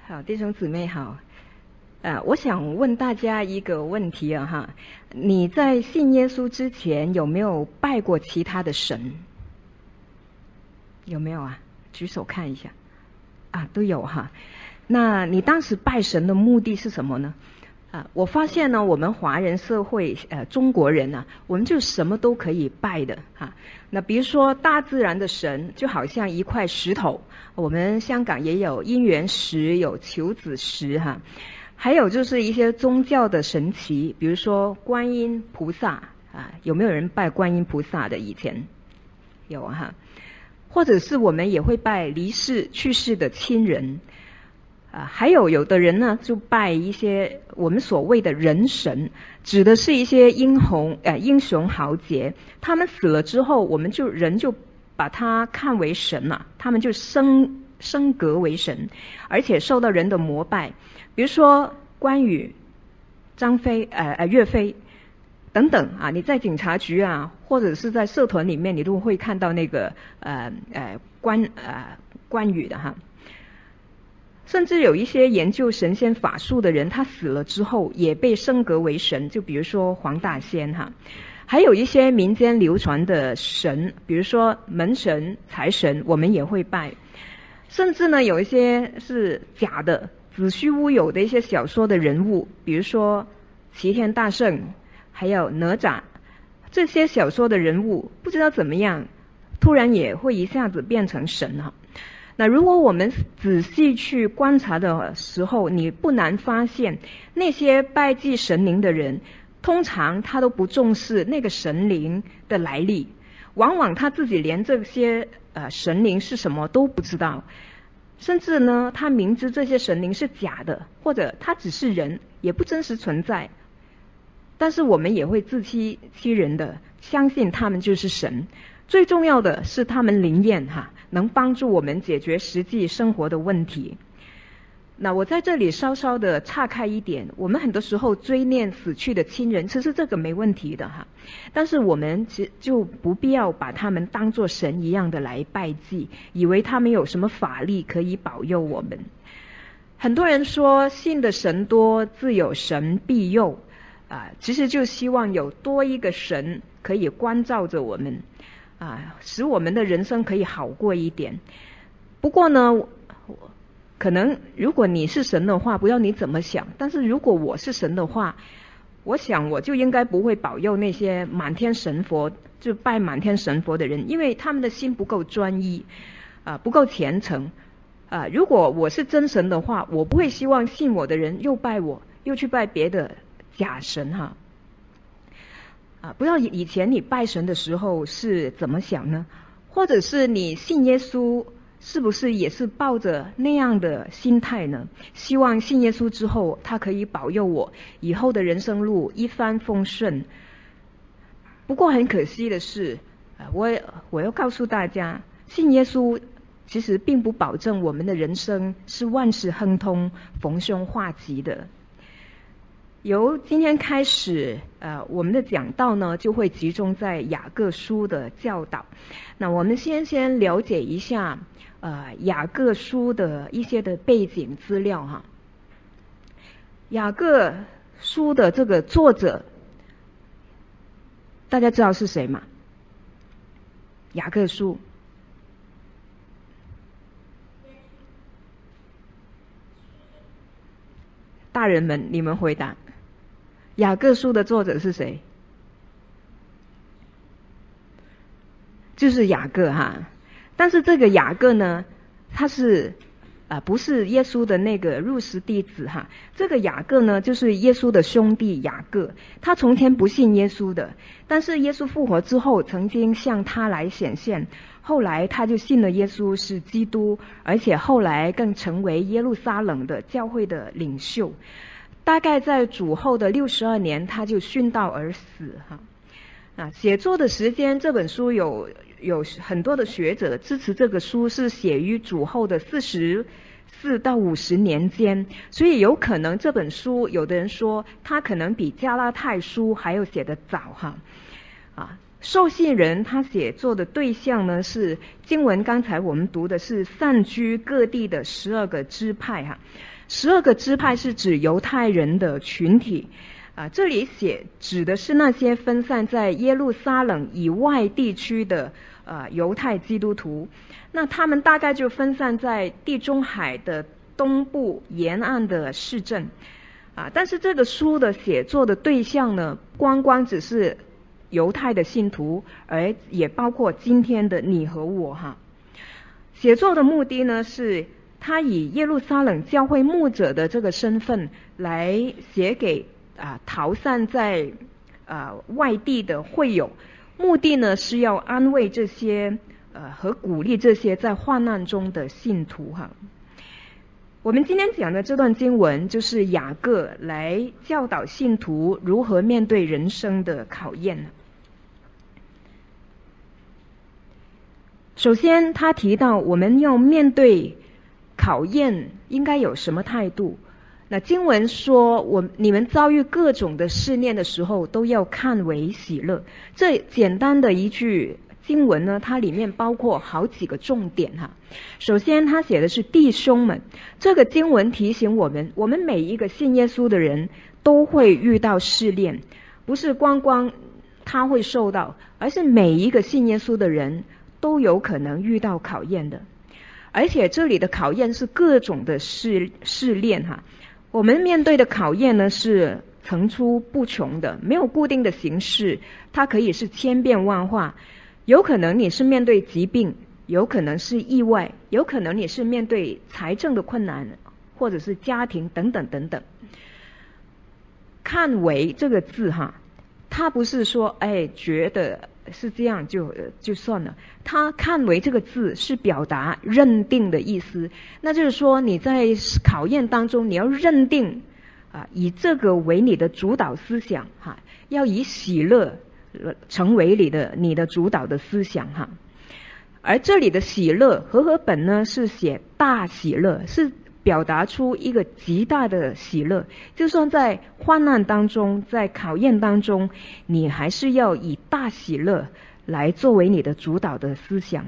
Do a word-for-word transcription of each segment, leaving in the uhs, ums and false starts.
好，弟兄姊妹好。呃，我想问大家一个问题啊哈，你在信耶稣之前有没有拜过其他的神？有没有啊？举手看一下。啊，都有哈。那你当时拜神的目的是什么呢？啊，我发现呢，我们华人社会，呃，中国人啊，我们就什么都可以拜的哈。那比如说大自然的神，就好像一块石头，我们香港也有姻缘石，有求子石哈。还有就是一些宗教的神奇，比如说观音菩萨啊，有没有人拜观音菩萨的？以前有哈。或者是我们也会拜离世去世的亲人啊，还有有的人呢就拜一些我们所谓的人神，指的是一些英雄呃英雄豪杰，他们死了之后，我们就人就把他看为神了，他们就升升格为神，而且受到人的膜拜。比如说关羽、张飞、呃呃岳飞等等啊，你在警察局啊，或者是在社团里面，你都会看到那个呃呃关呃关羽的哈。甚至有一些研究神仙法术的人，他死了之后也被升格为神，就比如说黄大仙哈。还有一些民间流传的神，比如说门神、财神，我们也会拜。甚至呢，有一些是假的、子虚乌有的一些小说的人物，比如说齐天大圣，还有哪吒，这些小说的人物不知道怎么样，突然也会一下子变成神哈。那如果我们仔细去观察的时候，你不难发现，那些拜祭神灵的人，通常他都不重视那个神灵的来历，往往他自己连这些呃神灵是什么都不知道，甚至呢，他明知这些神灵是假的，或者他只是人，也不真实存在，但是我们也会自欺欺人的相信他们就是神。最重要的是他们灵验哈，能帮助我们解决实际生活的问题。那我在这里稍稍的岔开一点，我们很多时候追念死去的亲人，其实这个没问题的哈，但是我们其实就不必要把他们当作神一样的来拜祭，以为他们有什么法力可以保佑我们。很多人说信的神多，自有神庇佑啊，其实就希望有多一个神可以关照着我们啊，使我们的人生可以好过一点。不过呢，可能如果你是神的话，不知道你怎么想，但是如果我是神的话，我想我就应该不会保佑那些满天神佛，就拜满天神佛的人，因为他们的心不够专一啊，不够虔诚啊。如果我是真神的话，我不会希望信我的人又拜我，又去拜别的假神哈。啊，不知道以前你拜神的时候是怎么想呢？或者是你信耶稣，是不是也是抱着那样的心态呢？希望信耶稣之后，他可以保佑我以后的人生路一帆风顺。不过很可惜的是，我我要告诉大家，信耶稣其实并不保证我们的人生是万事亨通、逢凶化吉的。由今天开始，呃，我们的讲道呢就会集中在雅各书的教导。那我们先先了解一下，呃，雅各书的一些的背景资料哈。雅各书的这个作者，大家知道是谁吗？雅各书，大人们，你们回答。雅各书的作者是谁？就是雅各哈。但是这个雅各呢，他是啊、呃、不是耶稣的那个入室弟子哈。这个雅各呢，就是耶稣的兄弟雅各。他从前不信耶稣的，但是耶稣复活之后，曾经向他来显现。后来他就信了耶稣是基督，而且后来更成为耶路撒冷的教会的领袖。大概在主后的六十二年，他就殉道而死哈。啊，写作的时间，这本书有有很多的学者支持这个书是写于主后的四十四到五十年间，所以有可能这本书，有的人说它可能比加拉太书还要写得早哈。啊， 受信人他写作的对象呢是经文，刚才我们读的是散居各地的十二个支派哈，十二个支派是指犹太人的群体啊，这里写指的是那些分散在耶路撒冷以外地区的呃犹太基督徒，那他们大概就分散在地中海的东部沿岸的市镇啊，但是这个书的写作的对象呢，光光只是犹太的信徒，而也包括今天的你和我哈。写作的目的呢，是他以耶路撒冷教会牧者的这个身份来写给啊逃散在啊外地的会友，目的呢是要安慰这些呃和鼓励这些在患难中的信徒哈。我们今天讲的这段经文就是雅各来教导信徒如何面对人生的考验。首先他提到我们要面对考验应该有什么态度。那经文说我你们遭遇各种的试炼的时候都要看为喜乐，这简单的一句经文呢，它里面包括好几个重点哈。首先他写的是弟兄们，这个经文提醒我们，我们每一个信耶稣的人都会遇到试炼，不是光光他会受到，而是每一个信耶稣的人都有可能遇到考验的。而且这里的考验是各种的试试炼哈，我们面对的考验呢是层出不穷的，没有固定的形式，它可以是千变万化。有可能你是面对疾病，有可能是意外，有可能你是面对财政的困难，或者是家庭等等等等。看为这个字哈，它不是说哎觉得是这样就就算了，它看为这个字是表达认定的意思，那就是说你在考验当中你要认定啊，以这个为你的主导思想哈，要以喜乐成为你的你的主导的思想哈。而这里的喜乐和合本呢是写大喜乐，是表达出一个极大的喜乐，就算在患难当中，在考验当中，你还是要以大喜乐来作为你的主导的思想。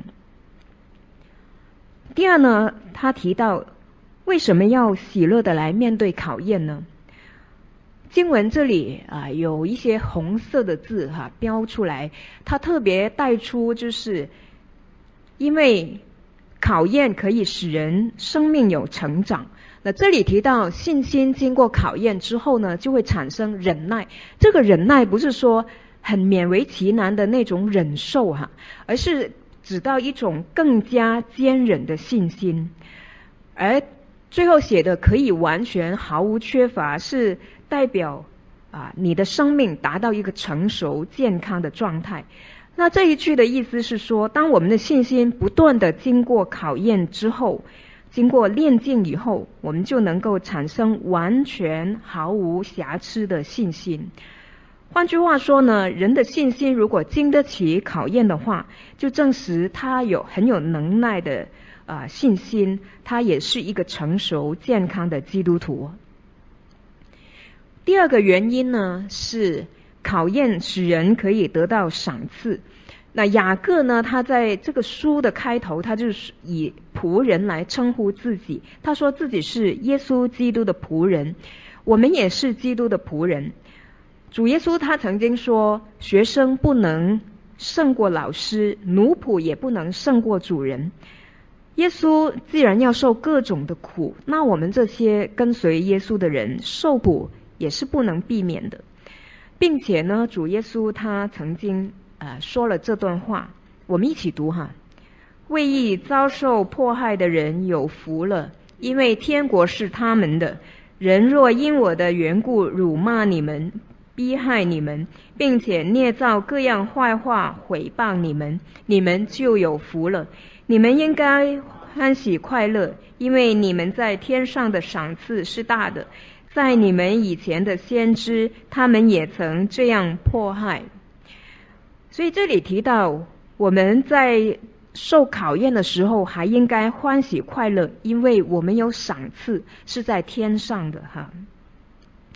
第二呢，他提到为什么要喜乐的来面对考验呢？经文这里啊有一些红色的字哈标出来，它特别带出就是因为考验可以使人生命有成长。那这里提到信心经过考验之后呢，就会产生忍耐。这个忍耐不是说很勉为其难的那种忍受哈，而是指到一种更加坚忍的信心。而最后写的可以完全毫无缺乏，是代表啊你的生命达到一个成熟健康的状态。那这一句的意思是说，当我们的信心不断的经过考验之后，经过炼净以后，我们就能够产生完全毫无瑕疵的信心。换句话说呢，人的信心如果经得起考验的话，就证实他有很有能耐的啊、呃、信心，他也是一个成熟健康的基督徒。第二个原因呢，是考验使人可以得到赏赐。那雅各呢，他在这个书的开头，他就是以仆人来称呼自己，他说自己是耶稣基督的仆人，我们也是基督的仆人。主耶稣他曾经说，学生不能胜过老师，奴仆也不能胜过主人。耶稣既然要受各种的苦，那我们这些跟随耶稣的人受苦也是不能避免的。并且呢，主耶稣他曾经呃说了这段话，我们一起读哈。为义遭受迫害的人有福了，因为天国是他们的。人若因我的缘故辱骂你们，逼害你们，并且捏造各样坏话毁谤你们，你们就有福了。你们应该欢喜快乐，因为你们在天上的赏赐是大的。在你们以前的先知，他们也曾这样迫害。所以这里提到我们在受考验的时候还应该欢喜快乐，因为我们有赏赐是在天上的哈。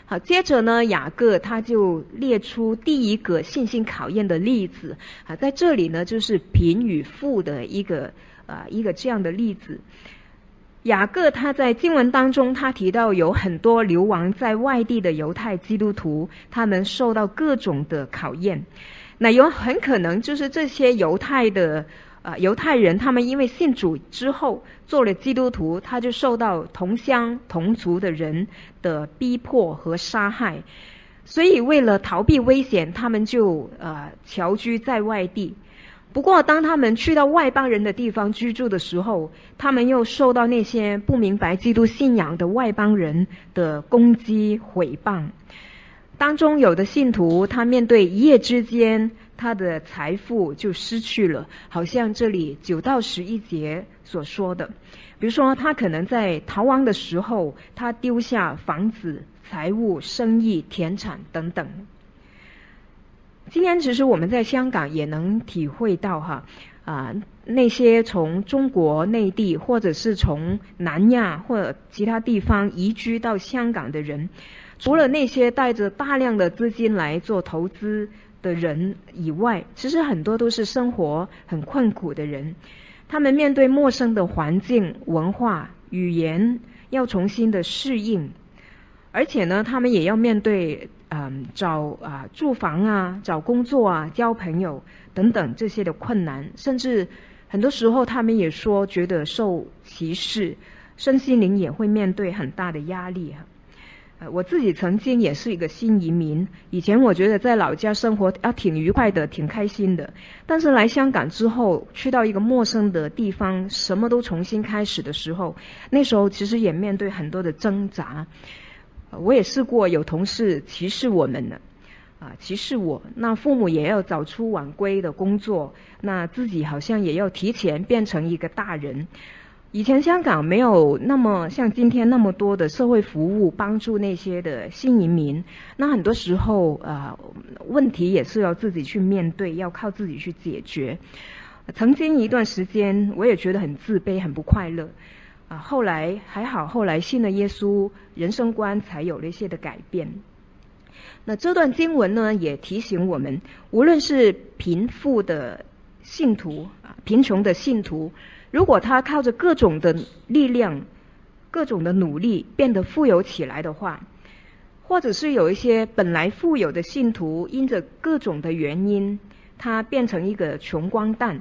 好，接着呢，雅各他就列出第一个信心考验的例子啊，在这里呢，就是贫与富的一个啊一个这样的例子。雅各他在经文当中，他提到有很多流亡在外地的犹太基督徒，他们受到各种的考验。那有很可能就是这些犹太的呃犹太人，他们因为信主之后做了基督徒，他就受到同乡同族的人的逼迫和杀害，所以为了逃避危险，他们就呃侨居在外地。不过当他们去到外邦人的地方居住的时候，他们又受到那些不明白基督信仰的外邦人的攻击毁谤。当中有的信徒他面对一夜之间他的财富就失去了，好像这里九到十一节所说的，比如说他可能在逃亡的时候，他丢下房子、财物、生意、田产等等。今天其实我们在香港也能体会到哈啊、呃、那些从中国内地或者是从南亚或者其他地方移居到香港的人，除了那些带着大量的资金来做投资的人以外，其实很多都是生活很困苦的人。他们面对陌生的环境、文化、语言，要重新的适应，而且呢，他们也要面对嗯找啊住房啊、找工作啊、交朋友等等这些的困难，甚至很多时候他们也说觉得受歧视，身心灵也会面对很大的压力哈。呃，我自己曾经也是一个新移民，以前我觉得在老家生活啊挺愉快的，挺开心的，但是来香港之后，去到一个陌生的地方，什么都重新开始的时候，那时候其实也面对很多的挣扎。我也试过有同事歧视我们的啊，歧视我，那父母也要早出晚归的工作，那自己好像也要提前变成一个大人。以前香港没有那么像今天那么多的社会服务帮助那些的新移民，那很多时候呃问题也是要自己去面对，要靠自己去解决。曾经一段时间我也觉得很自卑，很不快乐啊，后来还好，后来信了耶稣，人生观才有了一些的改变。那这段经文呢，也提醒我们，无论是贫富的信徒啊，贫穷的信徒，如果他靠着各种的力量、各种的努力变得富有起来的话，或者是有一些本来富有的信徒，因着各种的原因，他变成一个穷光蛋，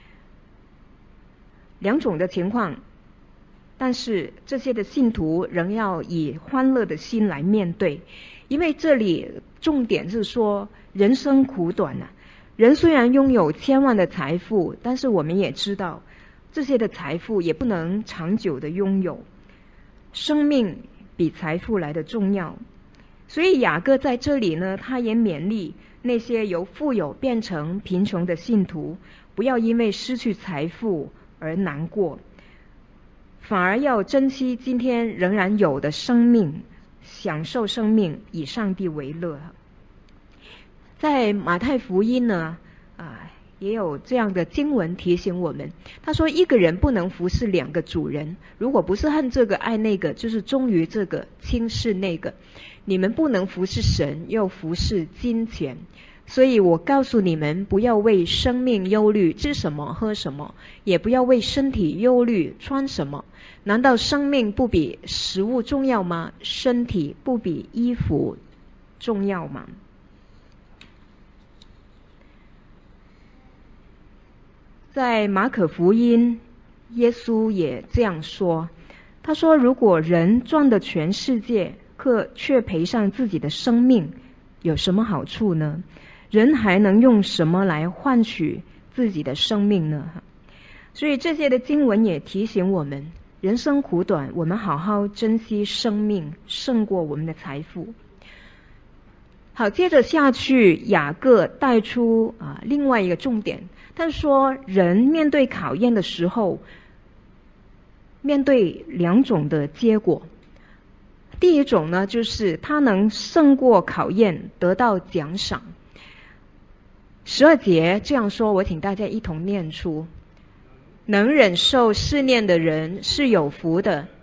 两种的情况，但是这些的信徒仍要以欢乐的心来面对，因为这里重点是说人生苦短啊。人虽然拥有千万的财富，但是我们也知道这些的财富也不能长久的拥有，生命比财富来的重要。所以雅各在这里呢，他也勉励那些由富有变成贫穷的信徒，不要因为失去财富而难过，反而要珍惜今天仍然有的生命，享受生命，以上帝为乐。在马太福音呢啊，也有这样的经文提醒我们，他说一个人不能服侍两个主人，如果不是恨这个爱那个，就是忠于这个轻视那个。你们不能服侍神又服侍金钱，所以我告诉你们，不要为生命忧虑吃什么喝什么，也不要为身体忧虑穿什么。难道生命不比食物重要吗？身体不比衣服重要吗？在马可福音，耶稣也这样说，他说如果人赚得全世界，可却赔上自己的生命，有什么好处呢？人还能用什么来换取自己的生命呢？所以这些的经文也提醒我们，人生苦短，我们好好珍惜生命，胜过我们的财富。好，接着下去，雅各带出啊另外一个重点，他说人面对考验的时候，面对两种的结果。第一种呢，就是他能胜过考验，得到奖赏。十二节这样说，我请大家一同念出：能忍受试炼的人是有福的，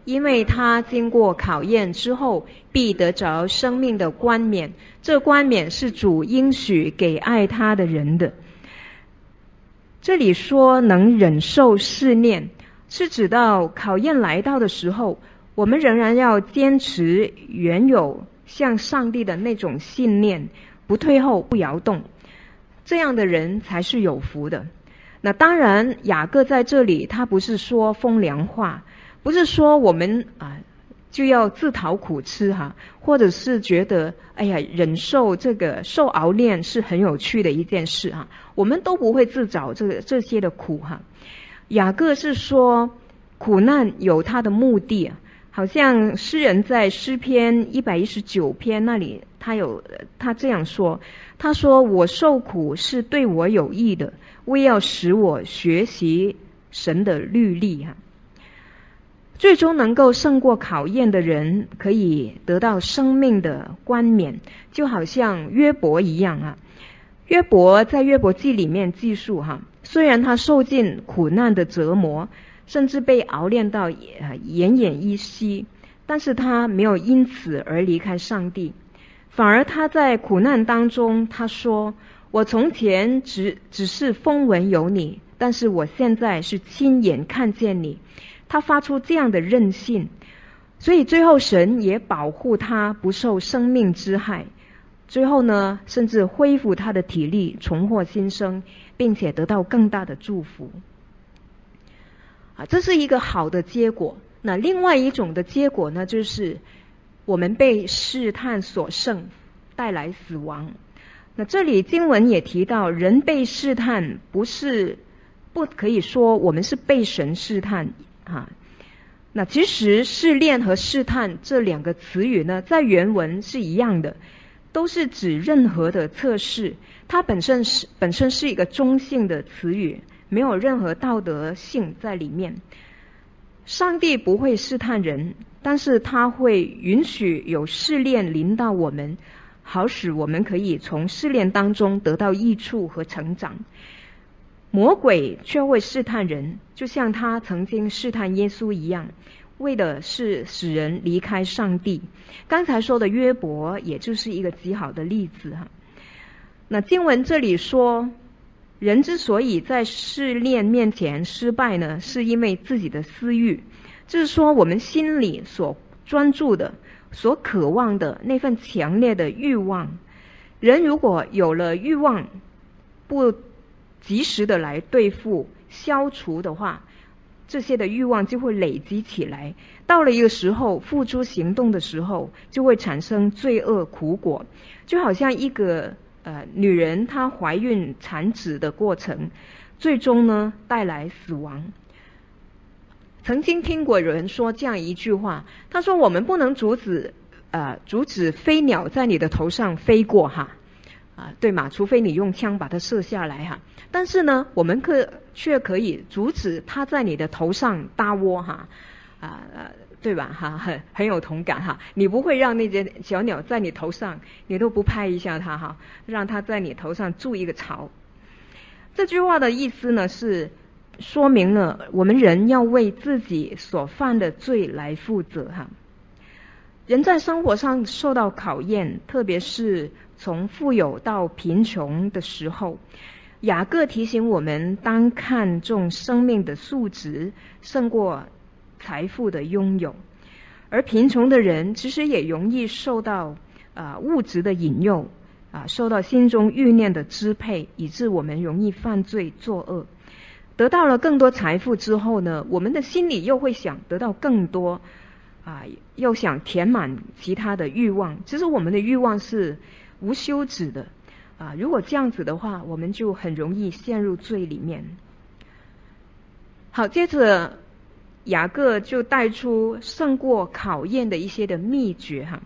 因为他经过考验之后，必得着生命的冠冕。这冠冕是主应许给爱他的人的。这里说能忍受试炼，是指到考验来到的时候，我们仍然要坚持原有向上帝的那种信念，不退后不摇动，这样的人才是有福的。那当然雅各在这里他不是说风凉话，不是说我们啊就要自讨苦吃哈，或者是觉得哎呀忍受这个受熬炼是很有趣的一件事哈，我们都不会自找这个这些的苦哈。雅各是说苦难有他的目的啊，好像诗人在诗篇一百一十九篇那里他有他这样说，他说我受苦是对我有益的，为要使我学习神的律例哈。最终能够胜过考验的人可以得到生命的冠冕，就好像约伯一样啊。约伯在约伯记里面记述哈，虽然他受尽苦难的折磨，甚至被熬炼到奄奄一息，但是他没有因此而离开上帝，反而他在苦难当中他说，我从前只只是风闻有你，但是我现在是亲眼看见你。他发出这样的韧性，所以最后神也保护他不受生命之害，最后呢甚至恢复他的体力，重获新生，并且得到更大的祝福啊，这是一个好的结果。那另外一种的结果呢，就是我们被试探所胜，带来死亡。那这里经文也提到，人被试探不是不可以说我们是被神试探啊。那其实试炼和试探这两个词语呢，在原文是一样的，都是指任何的测试，它本身是本身是一个中性的词语，没有任何道德性在里面。上帝不会试探人，但是他会允许有试炼临到我们，好使我们可以从试炼当中得到益处和成长。魔鬼却会试探人，就像他曾经试探耶稣一样，为的是使人离开上帝。刚才说的约伯也就是一个极好的例子哈。那经文这里说，人之所以在试炼面前失败呢，是因为自己的私欲，就是说我们心里所专注的、所渴望的那份强烈的欲望。人如果有了欲望，不及时的来对付消除的话，这些的欲望就会累积起来，到了一个时候付诸行动的时候，就会产生罪恶苦果。就好像一个呃女人她怀孕产子的过程，最终呢带来死亡。曾经听过有人说这样一句话，他说我们不能阻止呃阻止飞鸟在你的头上飞过哈啊，对嘛？除非你用枪把它射下来哈。但是呢，我们可却可以阻止它在你的头上搭窝哈，啊、呃，对吧？哈，很很有同感哈。你不会让那些小鸟在你头上，你都不拍一下它哈，让它在你头上筑一个巢。这句话的意思呢，是说明了我们人要为自己所犯的罪来负责哈。人在生活上受到考验，特别是从富有到贫穷的时候，雅各提醒我们当看重生命的素质胜过财富的拥有。而贫穷的人其实也容易受到啊、呃、物质的引诱啊、呃，受到心中欲念的支配，以致我们容易犯罪作恶。得到了更多财富之后呢，我们的心里又会想得到更多啊，又想填满其他的欲望。其实我们的欲望是无休止的啊，如果这样子的话，我们就很容易陷入罪里面。好，接着雅各就带出胜过考验的一些的秘诀哈。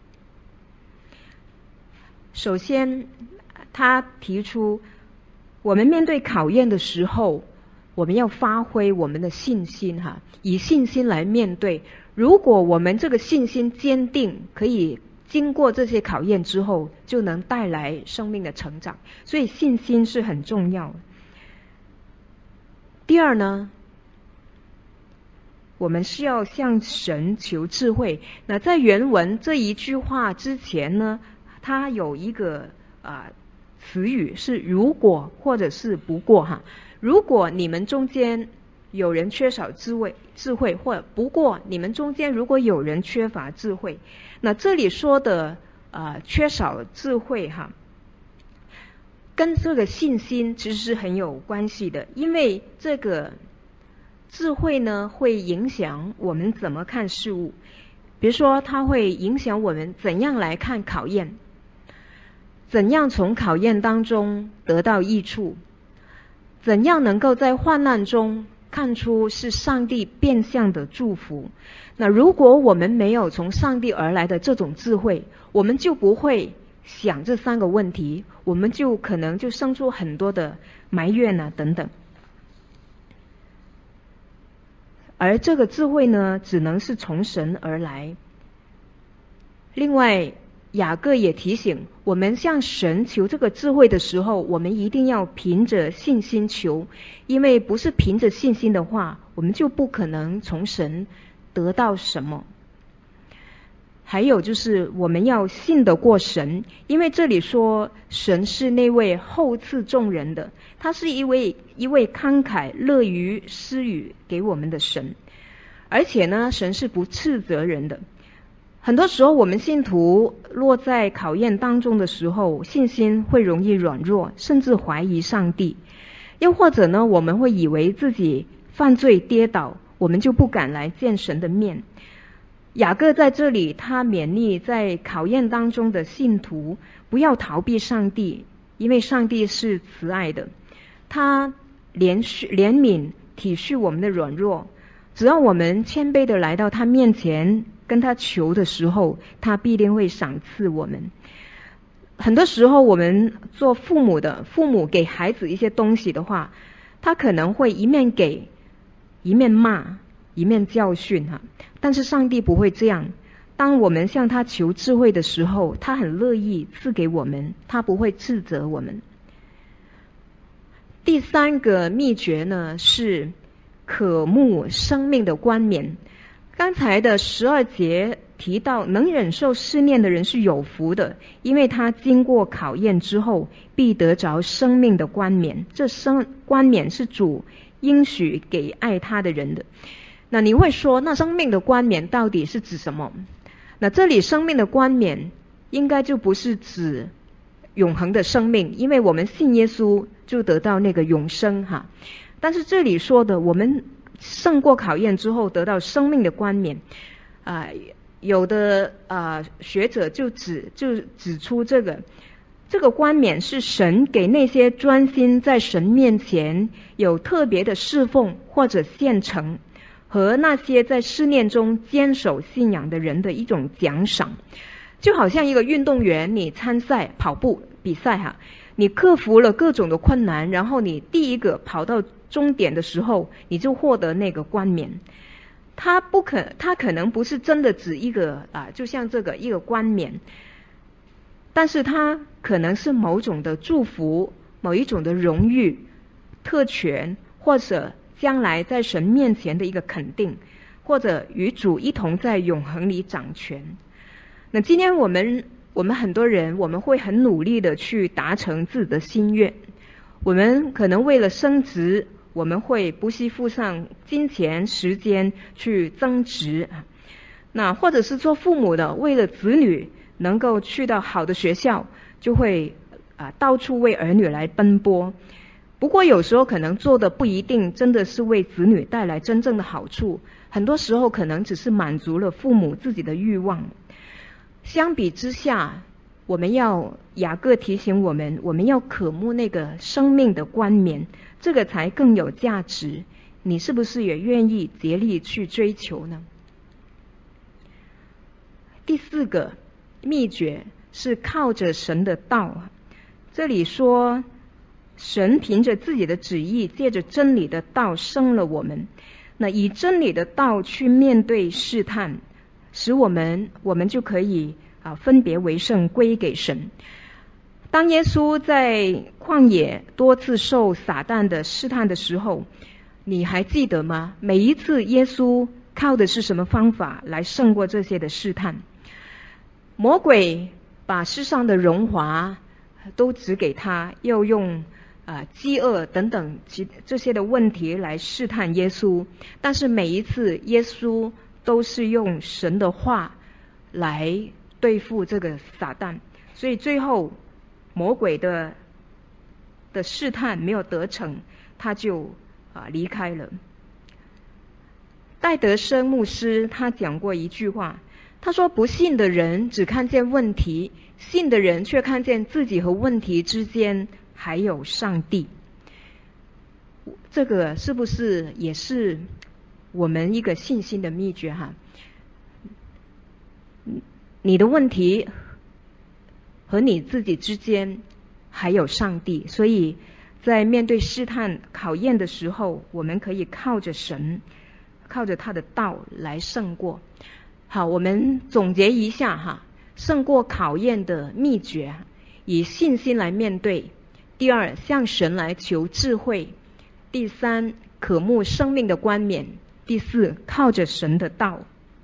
首先他提出，我们面对考验的时候，我们要发挥我们的信心哈，以信心来面对。如果我们这个信心坚定，可以经过这些考验之后，就能带来生命的成长。所以信心是很重要的。第二呢， 我们是要向神求智慧。那在原文这一句话之前呢，它有一个啊、呃、词语是如果或者是不过哈。如果你们中间有人缺少智慧，智慧或不过你们中间如果有人缺乏智慧，那这里说的啊、呃、缺少智慧哈，跟这个信心其实是很有关系的，因为这个智慧呢会影响我们怎么看事物。比如说它会影响我们怎样来看考验，怎样从考验当中得到益处，怎样能够在患难中看出是上帝变相的祝福。那如果我们没有从上帝而来的这种智慧，我们就不会想这三个问题，我们就可能就生出很多的埋怨啊等等。而这个智慧呢，只能是从神而来。另外雅各也提醒我们，向神求这个智慧的时候，我们一定要凭着信心求，因为不是凭着信心的话，我们就不可能从神得到什么。还有就是我们要信得过神，因为这里说神是那位厚赐众人的，他是一位一位慷慨乐于施予给我们的神，而且呢神是不斥责人的。很多时候我们信徒落在考验当中的时候，信心会容易软弱，甚至怀疑上帝，又或者呢我们会以为自己犯罪跌倒，我们就不敢来见神的面。雅各在这里他勉励在考验当中的信徒不要逃避上帝，因为上帝是慈爱的，他怜怜悯体恤我们的软弱，只要我们谦卑的来到他面前跟他求的时候，他必定会赏赐我们。很多时候我们做父母的，父母给孩子一些东西的话，他可能会一面给一面骂一面教训哈，但是上帝不会这样。当我们向他求智慧的时候，他很乐意赐给我们，他不会斥责我们。第三个秘诀呢是渴慕生命的冠冕。刚才的十二节提到，能忍受试炼的人是有福的，因为他经过考验之后必得着生命的冠冕。这生冠冕是主应许给爱他的人的。那你会说，那生命的冠冕到底是指什么？那这里生命的冠冕应该就不是指永恒的生命，因为我们信耶稣就得到那个永生哈。但是这里说的我们胜过考验之后得到生命的冠冕啊、呃，有的啊、呃、学者就指就指出这个这个冠冕是神给那些专心在神面前有特别的侍奉或者献呈，和那些在试炼中坚守信仰的人的一种奖赏。就好像一个运动员，你参赛跑步比赛哈，你克服了各种的困难，然后你第一个跑到终点的时候，你就获得那个冠冕。它不可，它可能不是真的指一个啊，就像这个一个冠冕，但是它可能是某种的祝福，某一种的荣誉、特权，或者将来在神面前的一个肯定，或者与主一同在永恒里掌权。那今天我们我们很多人，我们会很努力的去达成自己的心愿，我们可能为了升职，我们会不惜付上金钱时间去增值，那或者是做父母的，为了子女能够去到好的学校，就会啊到处为儿女来奔波。不过有时候可能做的不一定真的是为子女带来真正的好处，很多时候可能只是满足了父母自己的欲望。相比之下，我们要雅各提醒我们，我们要渴慕那个生命的冠冕，这个才更有价值。你是不是也愿意竭力去追求呢？第四个秘诀是靠着神的道。这里说神凭着自己的旨意，借着真理的道生了我们，那以真理的道去面对试探，使我们我们就可以啊分别为圣，归给神。当耶稣在旷野多次受撒旦的试探的时候，你还记得吗？每一次耶稣靠的是什么方法来胜过这些的试探。魔鬼把世上的荣华都指给他，又用啊、呃、饥饿等等其这些的问题来试探耶稣，但是每一次耶稣都是用神的话来对付这个撒旦，所以最后魔鬼的的试探没有得逞，他就啊、呃、离开了。戴德生牧师他讲过一句话，他说不信的人只看见问题，信的人却看见自己和问题之间还有上帝。这个是不是也是我们一个信心的秘诀哈？你的问题和你自己之间还有上帝，所以在面对试探考验的时候，我们可以靠着神，靠着他的道来胜过。好，我们总结一下哈，胜过考验的秘诀：以信心来面对；第二，向神来求智慧；第三，渴慕生命的冠冕；第四，靠着神的道。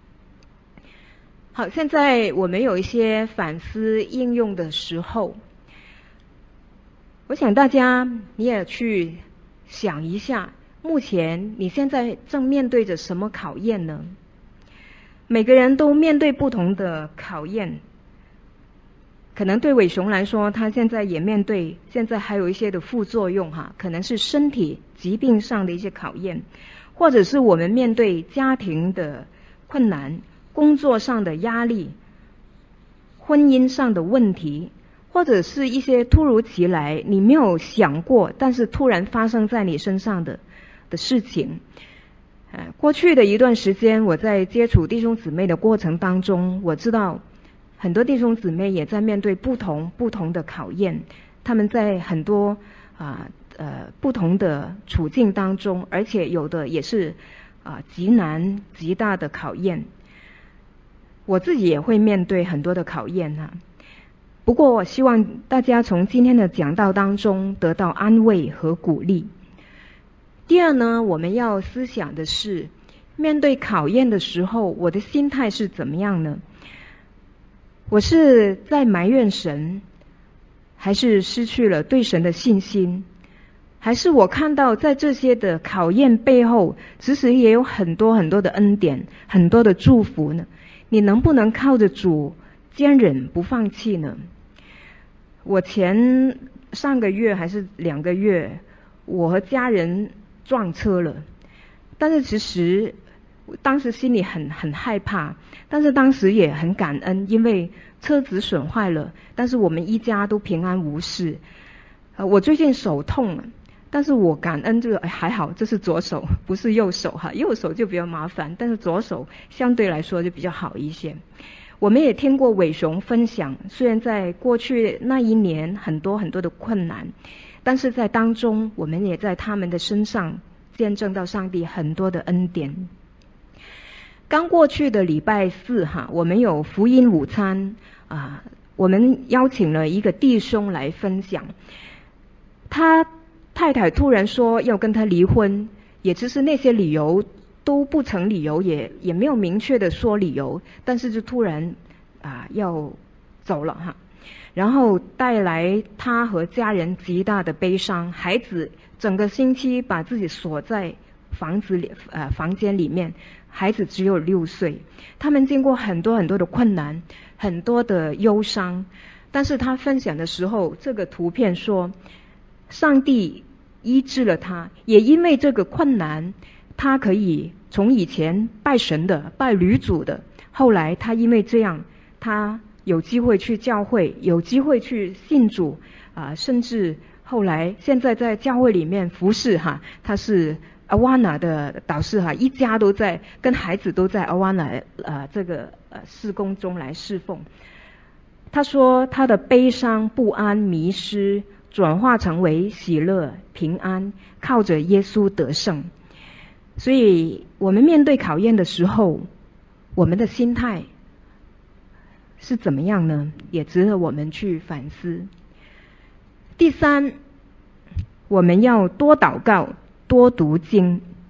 好，现在我们有一些反思应用的时候，我想大家你也去想一下，目前你现在正面对着什么考验呢？每个人都面对不同的考验，可能对伟雄来说，他现在也面对，现在还有一些的副作用哈，可能是身体疾病上的一些考验，或者是我们面对家庭的困难，工作上的压力，婚姻上的问题，或者是一些突如其来你没有想过但是突然发生在你身上的的事情。呃，过去的一段时间我在接触弟兄姊妹的过程当中，我知道很多弟兄姊妹也在面对不同不同的考验，他们在很多啊 呃, 呃不同的处境当中，而且有的也是啊、呃、极难极大的考验。我自己也会面对很多的考验啊，不过我希望大家从今天的讲道当中得到安慰和鼓励。第二呢，我们要思想的是，面对考验的时候，我的心态是怎么样呢？我是在埋怨神，还是失去了对神的信心？还是我看到在这些的考验背后，其实也有很多很多的恩典，很多的祝福呢？你能不能靠着主坚忍不放弃呢？我前上个月还是两个月，我和家人撞车了，但是其实当时心里很很害怕，但是当时也很感恩，因为车子损坏了，但是我们一家都平安无事。呃，我最近手痛了，但是我感恩这个还好，这是左手不是右手哈，右手就比较麻烦，但是左手相对来说就比较好一些。我们也听过伟雄分享，虽然在过去那一年很多很多的困难，但是在当中我们也在他们的身上见证到上帝很多的恩典。刚过去的礼拜四哈，我们有福音午餐啊，我们邀请了一个弟兄来分享，他太太突然说要跟他离婚，也就是那些理由都不成理由，也也没有明确的说理由，但是就突然啊要走了哈，然后带来他和家人极大的悲伤，孩子整个星期把自己锁在房子里呃房间里面，孩子只有六岁，他们经过很多很多的困难，很多的忧伤，但是他分享的时候，这个图片说上帝医治了他，也因为这个困难，他可以从以前拜神的拜吕祖的，后来他因为这样，他有机会去教会，有机会去信主啊、呃，甚至后来现在在教会里面服侍哈，他是阿瓦纳的导师哈，一家都在跟孩子都在阿瓦纳呃这个呃事工中来侍奉。他说他的悲伤不安迷失转化成为喜乐平安，靠着耶稣得胜。所以我们面对考验的时候，我们的心态是怎么样呢？也值得我们去反思。第三，我们要多祷告多读经。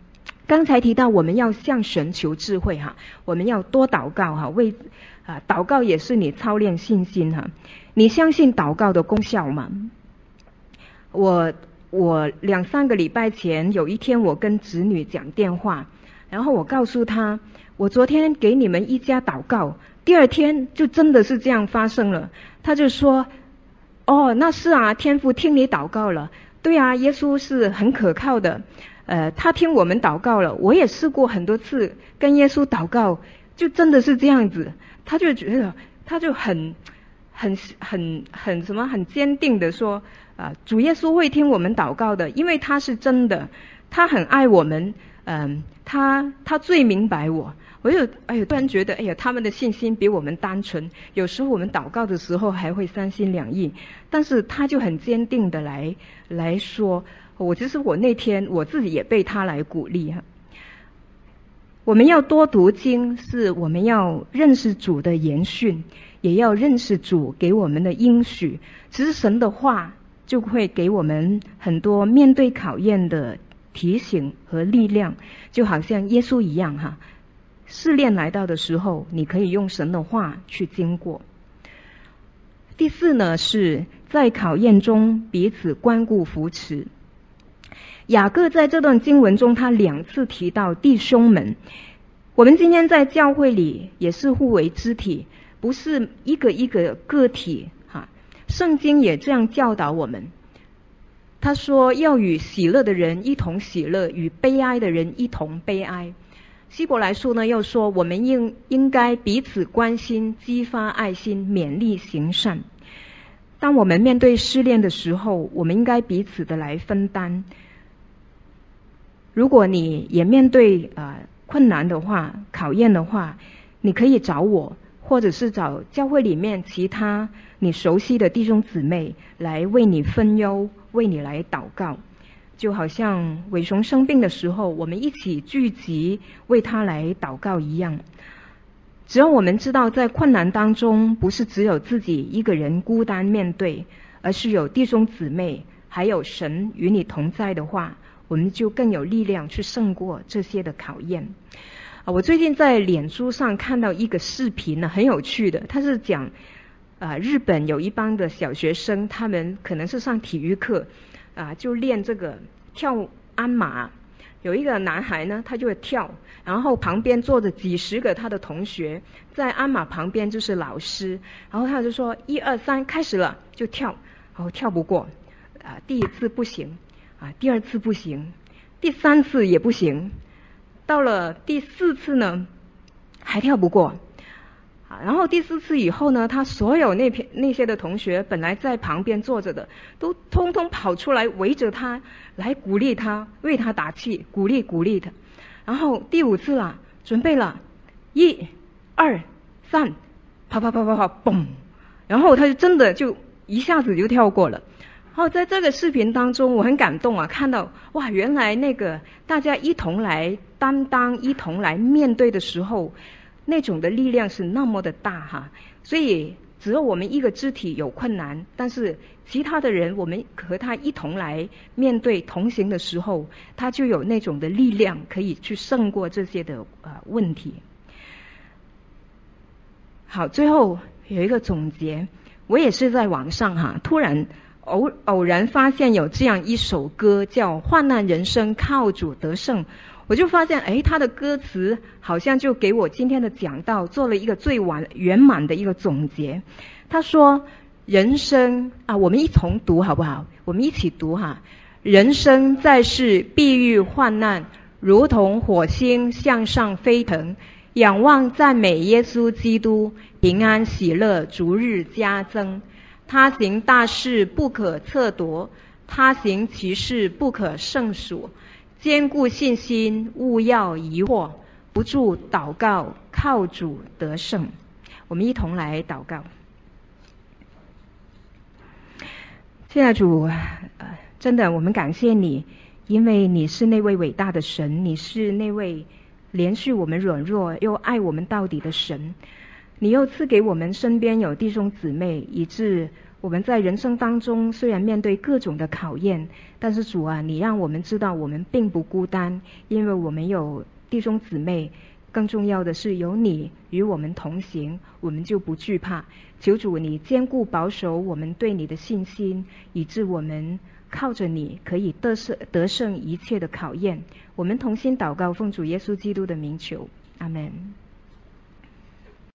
刚才提到我们要向神求智慧哈，我们要多祷告哈，为啊祷告也是你操练信心哈。你相信祷告的功效吗？我我两三个礼拜前有一天我跟子女讲电话，然后我告诉他，我昨天给你们一家祷告，第二天就真的是这样发生了。他就说，哦，那是啊，天父听你祷告了。对啊，耶稣是很可靠的。呃，他听我们祷告了，我也试过很多次跟耶稣祷告，就真的是这样子。他就觉得，他就很、很、很、很什么，很坚定的说，啊、呃，主耶稣会听我们祷告的，因为他是真的，他很爱我们，嗯、呃，他他最明白我。我就哎呦，突然觉得，哎呀，他们的信心比我们单纯。有时候我们祷告的时候还会三心两意，但是他就很坚定的来来说。我其实我那天我自己也被他来鼓励哈。我们要多读经，是我们要认识主的言训，也要认识主给我们的应许。其实神的话就会给我们很多面对考验的提醒和力量，就好像耶稣一样哈。试炼来到的时候，你可以用神的话去经过。第四呢，是在考验中彼此关顾扶持。雅各在这段经文中，他两次提到弟兄们。我们今天在教会里也是互为肢体，不是一个一个个体哈。圣经也这样教导我们，他说要与喜乐的人一同喜乐，与悲哀的人一同悲哀。希伯来书呢又说，我们应应该彼此关心，激发爱心，勉励行善。当我们面对试炼的时候，我们应该彼此的来分担。如果你也面对呃困难的话，考验的话，你可以找我，或者是找教会里面其他你熟悉的弟兄姊妹来为你分忧，为你来祷告。就好像伟雄生病的时候，我们一起聚集为他来祷告一样。只要我们知道在困难当中不是只有自己一个人孤单面对，而是有弟兄姊妹还有神与你同在的话，我们就更有力量去胜过这些的考验。我最近在脸书上看到一个视频呢，很有趣的，他是讲呃日本有一帮的小学生，他们可能是上体育课啊、呃，就练这个跳鞍马。有一个男孩呢，他就会跳，然后旁边坐着几十个他的同学，在鞍马旁边就是老师，然后他就说一二三开始了，就跳，然后跳不过啊、呃，第一次不行啊，第二次不行，第三次也不行，到了第四次呢还跳不过啊，然后第四次以后呢，他所有那片那些的同学本来在旁边坐着的，都通通跑出来围着他来鼓励他，为他打气，鼓励鼓励他。然后第五次了，准备了，一、二、三，跑跑跑跑跑，嘣！然后他就真的就一下子就跳过了。然后在这个视频当中，我很感动啊，看到哇，原来那个大家一同来担当、一同来面对的时候，那种的力量是那么的大哈。所以只有我们一个肢体有困难，但是其他的人，我们和他一同来面对同行的时候，他就有那种的力量可以去胜过这些的呃问题。好，最后有一个总结，我也是在网上哈，突然偶偶然发现有这样一首歌叫《患难人生靠主得胜》，我就发现诶，他的歌词好像就给我今天的讲道做了一个最完圆满的一个总结。他说人生啊，我们一同读好不好？我们一起读哈。人生在世必遇患难，如同火星向上飞腾，仰望赞美耶稣基督，平安喜乐逐日加增。他行大事不可测度，他行其事不可胜数。坚固信心，勿要疑惑，不住祷告，靠主得胜。我们一同来祷告。现在主，呃，真的我们感谢你，因为你是那位伟大的神，你是那位怜恤我们软弱又爱我们到底的神。你又赐给我们身边有弟兄姊妹，以致我们在人生当中虽然面对各种的考验，但是主啊，你让我们知道我们并不孤单，因为我们有弟兄姊妹，更重要的是有你与我们同行，我们就不惧怕。求主你坚固保守我们对你的信心，以致我们靠着你可以得胜得胜一切的考验。我们同心祷告，奉主耶稣基督的名求，阿们。